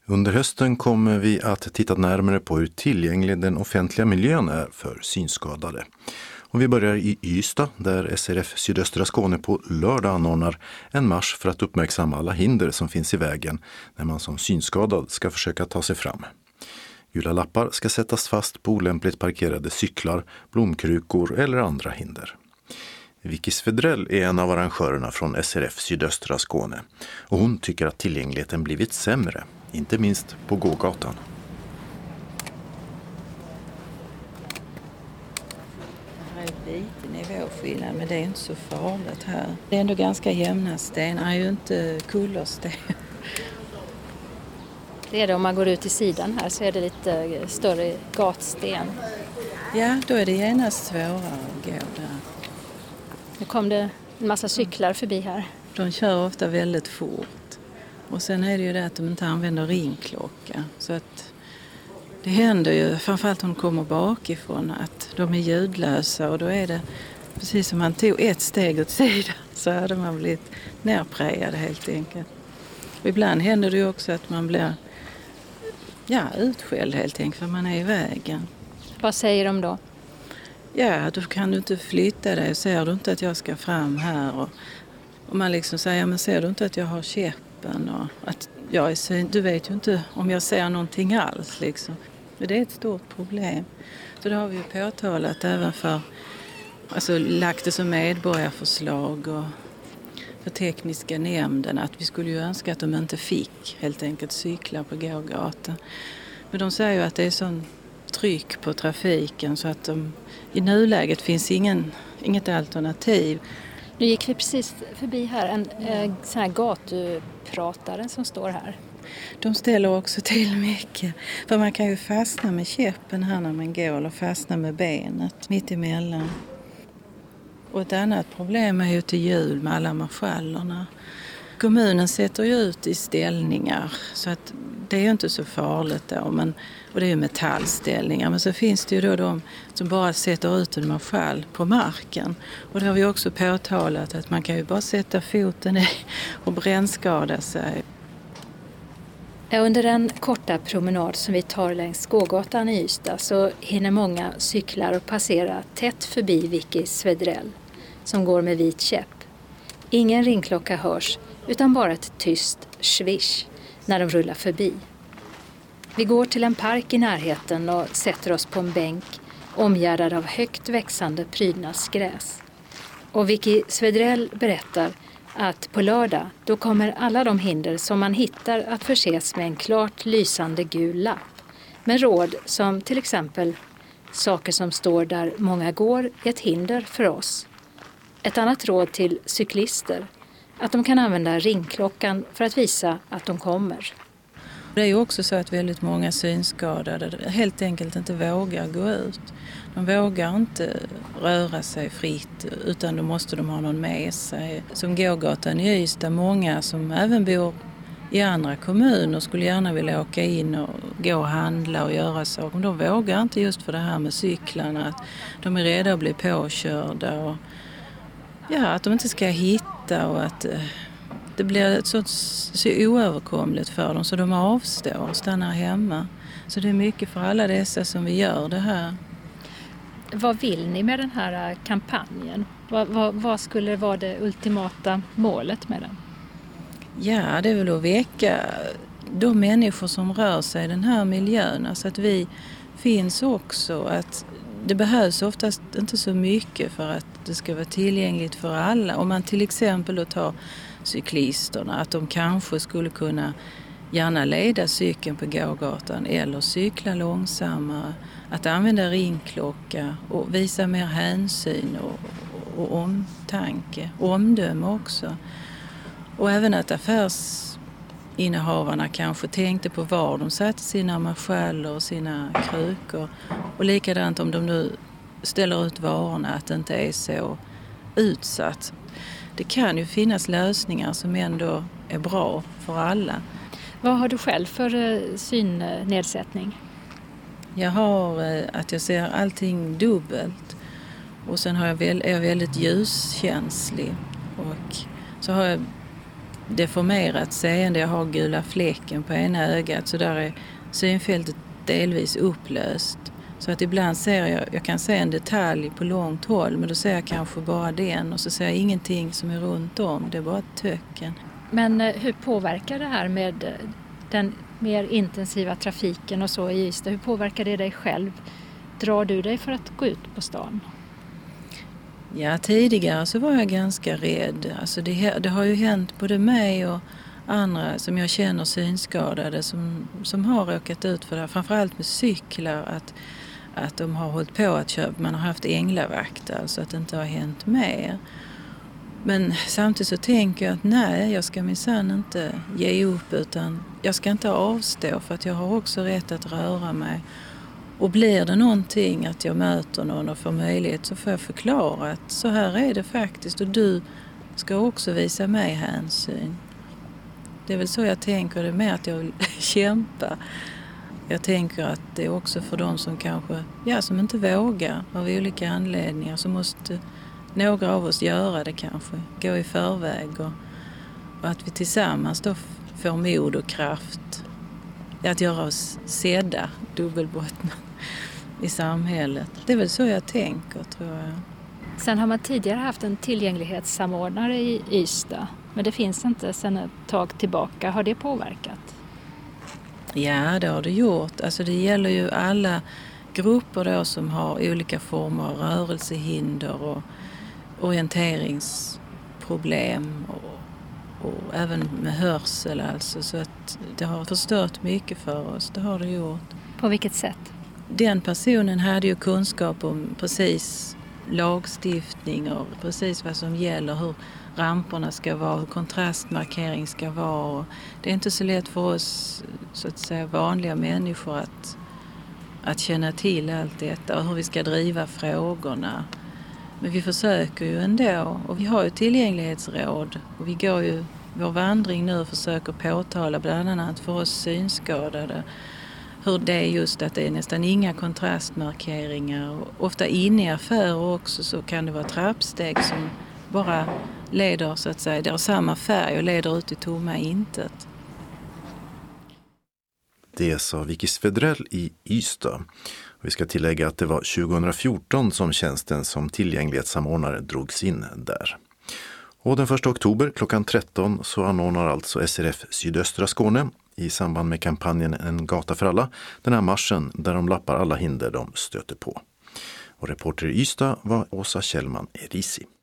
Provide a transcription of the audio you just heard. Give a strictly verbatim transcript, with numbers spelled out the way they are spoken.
Under hösten kommer vi att titta närmare på hur tillgänglig den offentliga miljön är för synskadade. Och vi börjar i Ystad där S R F Sydöstra Skåne på lördag anordnar en marsch för att uppmärksamma alla hinder som finns i vägen när man som synskadad ska försöka ta sig fram. Gula lappar ska sättas fast på olämpligt parkerade cyklar, blomkrukor eller andra hinder. Vicky Svedrell är en av arrangörerna från S R F Sydöstra Skåne och hon tycker att tillgängligheten blivit sämre, inte minst på gågatan. Det här är lite nivåskillnad, men det är inte så farligt här. Det är ändå ganska jämna stenar, är ju inte kullersten. Det är det, om man går ut i sidan här så är det lite större gatsten. Ja, då är det genast svårare att gå där. Nu kom det en massa cyklar förbi här. De kör ofta väldigt fort. Och sen är det ju det att de inte använder ringklocka. Så att det händer ju, framförallt om de kommer bakifrån, att de är ljudlösa. Och då är det precis som man tog ett steg åt sidan så hade man blivit nerprejad helt enkelt. Och ibland händer det ju också att man blir ja, utskälld helt enkelt för man är i vägen. Vad säger de då? Ja, då kan du inte flytta dig. Ser du inte att jag ska fram här? Och, och man liksom säger, ja, men ser du inte att jag har käppen? Och att jag är syn. Du vet ju inte om jag ser någonting alls. Liksom. Det är ett stort problem. Så det har vi ju påtalat även för, alltså lagt det som medborgarförslag och för tekniska nämnden. Att vi skulle ju önska att de inte fick helt enkelt cykla på gågatan. Men de säger ju att det är sån tryck på trafiken så att de, i nuläget finns ingen, inget alternativ. Nu gick vi precis förbi här en eh, sån här gatupratare som står här. De ställer också till mycket. För man kan ju fastna med käppen här när man går eller fastna med benet mitt emellan. Och ett annat problem är ju till jul med alla marschallerna. Kommunen sätter ju ut i ställningar så att det är ju inte så farligt då. Men, och det är ju metallställningar. Men så finns det ju då de som bara sätter ut en marschall på marken. Och det har vi också påtalat att man kan ju bara sätta foten i och brännskada sig. Under en korta promenad som vi tar längs gågatan i Ystad så hinner många cyklar och passera tätt förbi Vicky Svedrell som går med vit käpp. Ingen ringklocka hörs utan bara ett tyst swish när de rullar förbi. Vi går till en park i närheten och sätter oss på en bänk omgärdad av högt växande prydnadsgräs. Och Vicky Svedrell berättar att på lördag då kommer alla de hinder som man hittar att förses med en klart lysande gul lapp. Med råd som till exempel saker som står där många går är ett hinder för oss. Ett annat råd till cyklister att de kan använda ringklockan för att visa att de kommer. Det är ju också så att väldigt många synskadade helt enkelt inte vågar gå ut. De vågar inte röra sig fritt utan då måste de ha någon med sig. Som gågatan i Ystad, många som även bor i andra kommuner skulle gärna vilja åka in och gå och handla och göra saker. De vågar inte just för det här med cyklarna. Att de är rädda att bli påkörda och ja, att de inte ska hitta och att det blir ett så, så oöverkomligt för dem så de avstår och stannar hemma. Så det är mycket för alla dessa som vi gör det här. Vad vill ni med den här kampanjen? Vad, vad, vad skulle vara det ultimata målet med den? Ja, det är väl att väcka de människor som rör sig i den här miljön. Alltså att vi finns också. Att det behövs oftast inte så mycket för att det ska vara tillgängligt för alla. Om man till exempel då tar cyklisterna, att de kanske skulle kunna gärna leda cykeln på gågatan eller cykla långsammare. Att använda ringklocka och visa mer hänsyn och, och omtanke. Och omdöme också. Och även att affärsinnehavarna kanske tänkte på var de satte sina marschaller och sina krukor. Och likadant om de nu ställer ut varorna att det inte är så utsatt. Det kan ju finnas lösningar som ändå är bra för alla. Vad har du själv för synnedsättning? Jag har att jag ser allting dubbelt. Och sen har jag väl, är jag väldigt ljuskänslig. Och så har jag deformerat seende. Jag har gula fläcken på ena ögat så där är synfältet delvis upplöst. Så att ibland ser jag, jag kan se en detalj på långt håll men då ser jag kanske bara den och så ser jag ingenting som är runt om. Det är bara ett töcken. Men hur påverkar det här med den mer intensiva trafiken och så i Ystad? Hur påverkar det dig själv? Drar du dig för att gå ut på stan? Ja, tidigare så var jag ganska rädd. Alltså det, det har ju hänt både mig och andra som jag känner synskadade som, som har råkat ut för det. Framförallt med cyklar att, att de har hållit på att köpa. Man har haft änglavakt, alltså att det inte har hänt mer. Men samtidigt så tänker jag att nej, jag ska minsann inte ge upp utan jag ska inte avstå för att jag har också rätt att röra mig. Och blir det någonting att jag möter någon och får möjlighet så får jag förklara att så här är det faktiskt och du ska också visa mig hänsyn. Det är väl så jag tänker, det är med att jag vill kämpa. Jag tänker att det är också för de som kanske, ja som inte vågar av olika anledningar så måste några av oss göra det kanske, gå i förväg och, och att vi tillsammans då får mod och kraft att göra oss sedda, dubbelbottna i samhället. Det är väl så jag tänker tror jag. Sen har man tidigare haft en tillgänglighetssamordnare i Ystad, men det finns inte sedan ett tag tillbaka. Har det påverkat? Ja, det har det gjort. Alltså det gäller ju alla grupper då som har olika former av rörelsehinder och orienteringsproblem och, och även med hörsel alltså. Så att det har förstört mycket för oss, det har det gjort. På vilket sätt? Den personen hade ju kunskap om precis lagstiftning och precis vad som gäller, hur ramperna ska vara, hur kontrastmarkering ska vara. Det är inte så lätt för oss så att säga vanliga människor att, att känna till allt detta och hur vi ska driva frågorna. Men vi försöker ju ändå och vi har ju tillgänglighetsråd och vi går ju vår vandring nu och försöker påtala bland annat för oss synskadade hur det är just att det är nästan inga kontrastmarkeringar och ofta inne i affärer också så kan det vara trappsteg som bara leder så att säga, det har samma färg och leder ut i tomma intet. Det sa Vicky Svedrell i Ystad. Vi ska tillägga att det var tjugohundrafjorton som tjänsten som tillgänglighetssamordnare drogs in där. Och den första oktober klockan tretton så anordnar alltså S R F Sydöstra Skåne i samband med kampanjen En gata för alla den här marschen där de lappar alla hinder de stöter på. Och reporter i Ystad var Åsa Kjellman Erisi.